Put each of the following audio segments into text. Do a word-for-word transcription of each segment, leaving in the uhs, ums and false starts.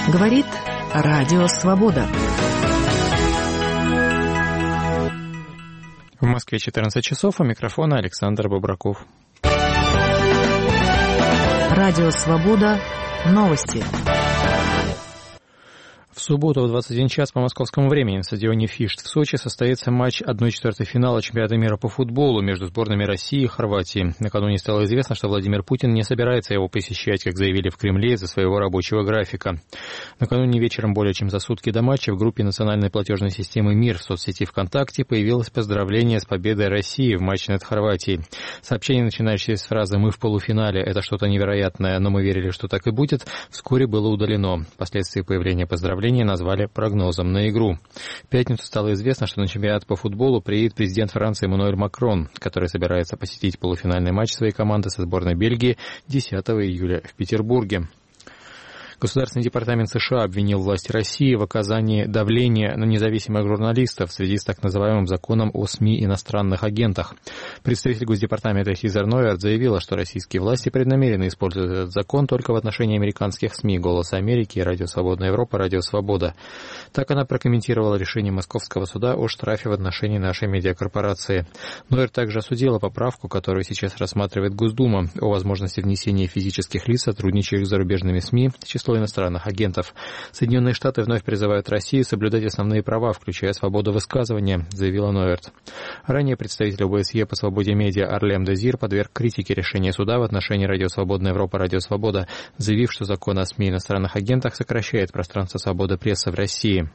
Говорит Радио Свобода. В Москве четырнадцать часов, у микрофона Александр Бобраков. Радио Свобода. Новости. В субботу в двадцать один час по московскому времени на стадионе «Фишт» в Сочи состоится матч одна четвертая финала чемпионата мира по футболу между сборными России и Хорватии. Накануне стало известно, что Владимир Путин не собирается его посещать, как заявили в Кремле, из-за своего рабочего графика. Накануне вечером, более чем за сутки до матча, в группе национальной платежной системы «Мир» в соцсети ВКонтакте появилось поздравление с победой России в матче над Хорватией. Сообщение, начинающееся с фразы «Мы в полуфинале, это что-то невероятное, но мы верили, что так и будет», вскоре было удалено. Впоследствии появления поздравлений назвали прогнозом на игру. В пятницу стало известно, что на чемпионат по футболу приедет президент Франции Эммануэль Макрон, который собирается посетить полуфинальный матч своей команды со сборной Бельгии десятого июля в Петербурге. Государственный департамент США обвинил власти России в оказании давления на независимых журналистов в связи с так называемым законом о СМИ иностранных агентах. Представитель Госдепартамента Хизер Нойерт заявила, что российские власти преднамеренно используют этот закон только в отношении американских СМИ «Голос Америки», «Радио Свободная Европа», «Радио Свобода». Так она прокомментировала решение Московского суда о штрафе в отношении нашей медиакорпорации. Нойерт также осудила поправку, которую сейчас рассматривает Госдума, о возможности внесения физических лиц, сотрудничающих с зарубежными СМИ, в число иностранных агентов. Соединенные Штаты вновь призывают Россию соблюдать основные права, включая свободу высказывания, заявила Нойерт. Ранее представитель ОБСЕ по свободе медиа Арлем Дезир подверг критике решения суда в отношении «Радио Свободная Европа», «Радио Свобода», заявив, что закон о СМИ иностранных агентах сокращает пространство свободы прессы в России.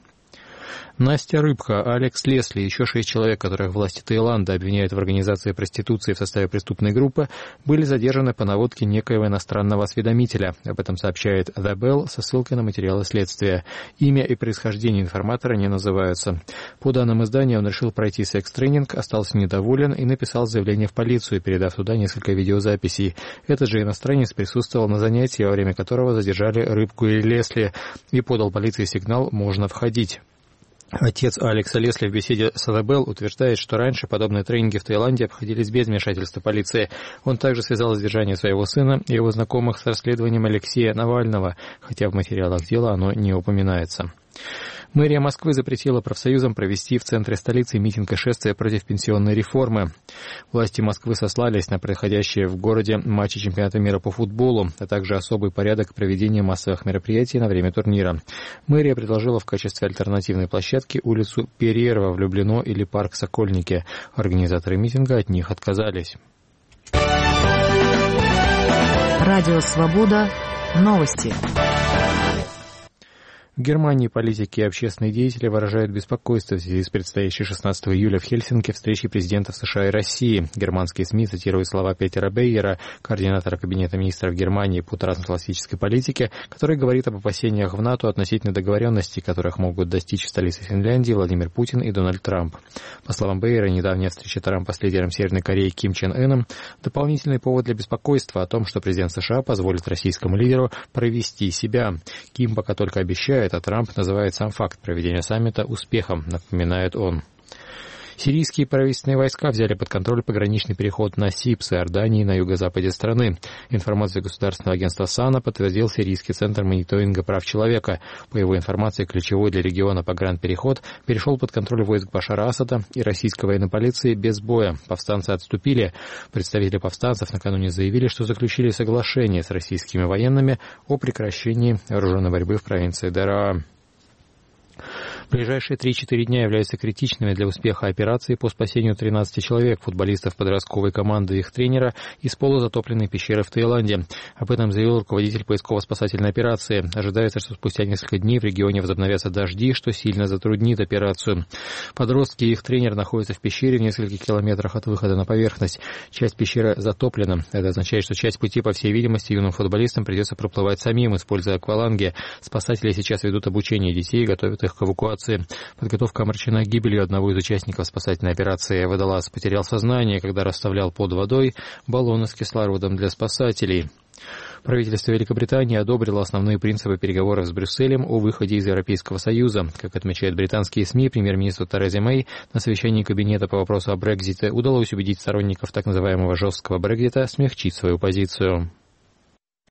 Настя Рыбка, Алекс Лесли и еще шесть человек, которых власти Таиланда обвиняют в организации проституции в составе преступной группы, были задержаны по наводке некоего иностранного осведомителя. Об этом сообщает The Bell со ссылкой на материалы следствия. Имя и происхождение информатора не называются. По данным издания, он решил пройти секс-тренинг, остался недоволен и написал заявление в полицию, передав туда несколько видеозаписей. Этот же иностранец присутствовал на занятии, во время которого задержали Рыбку и Лесли, и подал полиции сигнал «можно входить». Отец Алекса Лесли в беседе с The Bell утверждает, что раньше подобные тренинги в Таиланде обходились без вмешательства полиции. Он также связал задержание своего сына и его знакомых с расследованием Алексея Навального, хотя в материалах дела оно не упоминается. Мэрия Москвы запретила профсоюзам провести в центре столицы митинг и шествие против пенсионной реформы. Власти Москвы сослались на происходящие в городе матчи чемпионата мира по футболу, а также особый порядок проведения массовых мероприятий на время турнира. Мэрия предложила в качестве альтернативной площадки улицу Перерва в Люблино или парк Сокольники. Организаторы митинга от них отказались. Радио Свобода. Новости. В Германии политики и общественные деятели выражают беспокойство в связи с предстоящей шестнадцатого июля в Хельсинки встречей президентов США и России. Германские СМИ цитируют слова Петера Бейера, координатора Кабинета министров Германии по трансатлантической политике, который говорит об опасениях в НАТО относительно договоренностей, которых могут достичь в столице Финляндии Владимир Путин и Дональд Трамп. По словам Бейера, недавняя встреча Трампа с лидером Северной Кореи Ким Чен Ыном – дополнительный повод для беспокойства о том, что президент США позволит российскому лидеру провести себя. Ким пока только обещает, а Трамп называет сам факт проведения саммита успехом, напоминает он. Сирийские правительственные войска взяли под контроль пограничный переход на Сиб с Иорданией на юго-западе страны. Информацию государственного агентства САНА подтвердил Сирийский центр мониторинга прав человека. По его информации, ключевой для региона погранпереход перешел под контроль войск Башара Асада и российской военной полиции без боя. Повстанцы отступили. Представители повстанцев накануне заявили, что заключили соглашение с российскими военными о прекращении вооруженной борьбы в провинции Дараа. Ближайшие три-четыре дня являются критичными для успеха операции по спасению тринадцати человек, футболистов подростковой команды и их тренера, из полузатопленной пещеры в Таиланде. Об этом заявил руководитель поисково-спасательной операции. Ожидается, что спустя несколько дней в регионе возобновятся дожди, что сильно затруднит операцию. Подростки и их тренер находятся в пещере в нескольких километрах от выхода на поверхность. Часть пещеры затоплена. Это означает, что часть пути, по всей видимости, юным футболистам придется проплывать самим, используя акваланги. Спасатели сейчас ведут обучение детей и готовят их к эвакуации. Подготовка омрачена гибелью одного из участников спасательной операции. Водолаз потерял сознание, когда расставлял под водой баллоны с кислородом для спасателей. Правительство Великобритании одобрило основные принципы переговоров с Брюсселем о выходе из Европейского Союза. Как отмечают британские СМИ, премьер-министру Терезе Мэй на совещании Кабинета по вопросу о Брексите удалось убедить сторонников так называемого жесткого Брексита смягчить свою позицию.